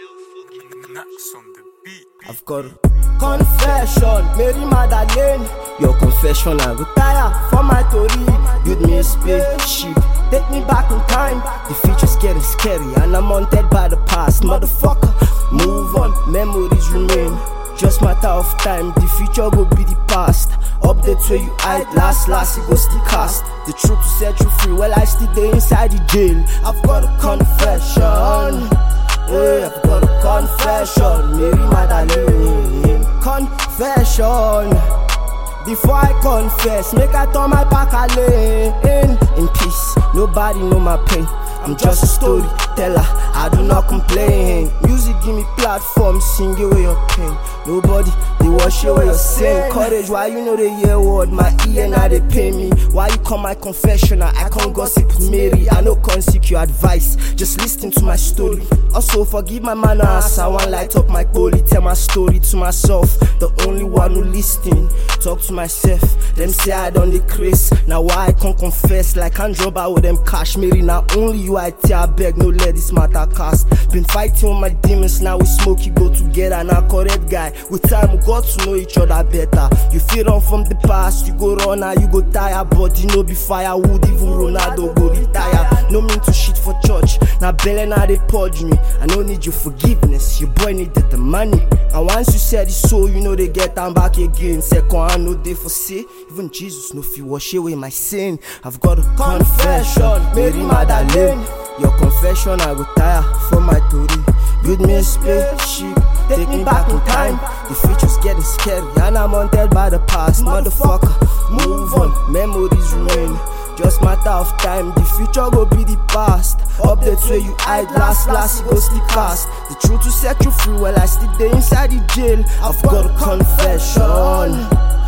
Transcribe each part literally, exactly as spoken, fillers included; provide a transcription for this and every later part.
I've got a confession, Mary Magdalene. Your confession, I go tire for my story. Build me a spaceship, take me back in time. The future's getting scary and I'm haunted by the past. Motherfucker, move on, memories remain. Just matter of time, the future will be the past. Updates where you hide, last, last, it goes still cast. The truth to set you free, well I still there inside the jail. I've got a confession, yeah, I've got a confession, Mary Magdalene. Confession, before I confess, make I turn my back alone. In peace, nobody know my pain. I'm just a storyteller, I do not complain. Music give me platform, sing away your pain. Nobody, they wash away your sin. Courage, why you know the year word? My ear now they pay me. Why you call my confession? I can't gossip with Mary. I no can't seek your advice, just listen to my story. Also forgive my manners, I want light up my holy. Tell my story to myself, the only one who listen. Talk to myself, them say I done the craze. Now why I can't confess, like I drop out with them cash. Mary, not only you I tell, I beg, no let this matter cast. Been fighting with my demons, now we smoke, you go together. Now correct guy, with time we got to know each other better. You feel run from the past, you go run now, you go tire. But you know be firewood, even Ronaldo go retire. No mean to shit for church, now belly now they purge me. I don't need your forgiveness, your boy needed the money. And once you said it's so, you know they get them back again. Second I know they for say, even Jesus know if you wash away my sin. I've got a confession, Mary Magdalene. Your confession, I go tire for my story. Build me a spaceship, take me back in time. The future's getting scary and I'm haunted by the past. Motherfucker, move on, memories remain. Just matter of time, the future will be the past. Updates where you hide, last, last, it goes still cast. The truth to set you free, well I still there inside the jail. I've got a confession,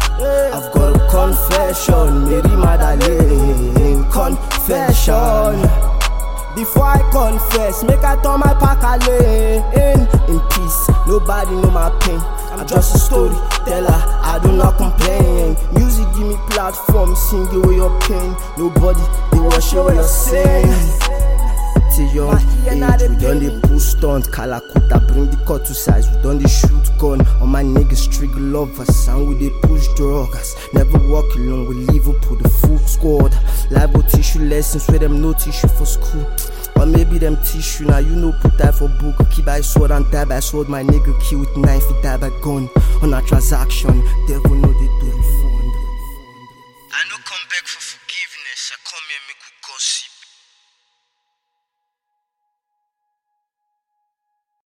I've got a confession, Mary Magdalene. Confession, before I confess, make I turn my back alone. In peace, nobody know my pain. I'm just a storyteller, I do not complain. Music give me platform, sing away your pain. Nobody, they wash away your sin. Till young age, we done the push stunt. Kalakuta bring the cut to size. We done the shoot gun. All my niggas trick lovers, and we they push drugs. Never walk alone, we Liverpool, the full squad. Liable tissue lessons where them no tissue for school. Or maybe them tissue, now you know put that for book. Keep by sword and die by sword. My nigga kill with knife, he die by gun. On a transaction, devil know they do refund. I no come back for forgiveness, I come here make we gossip.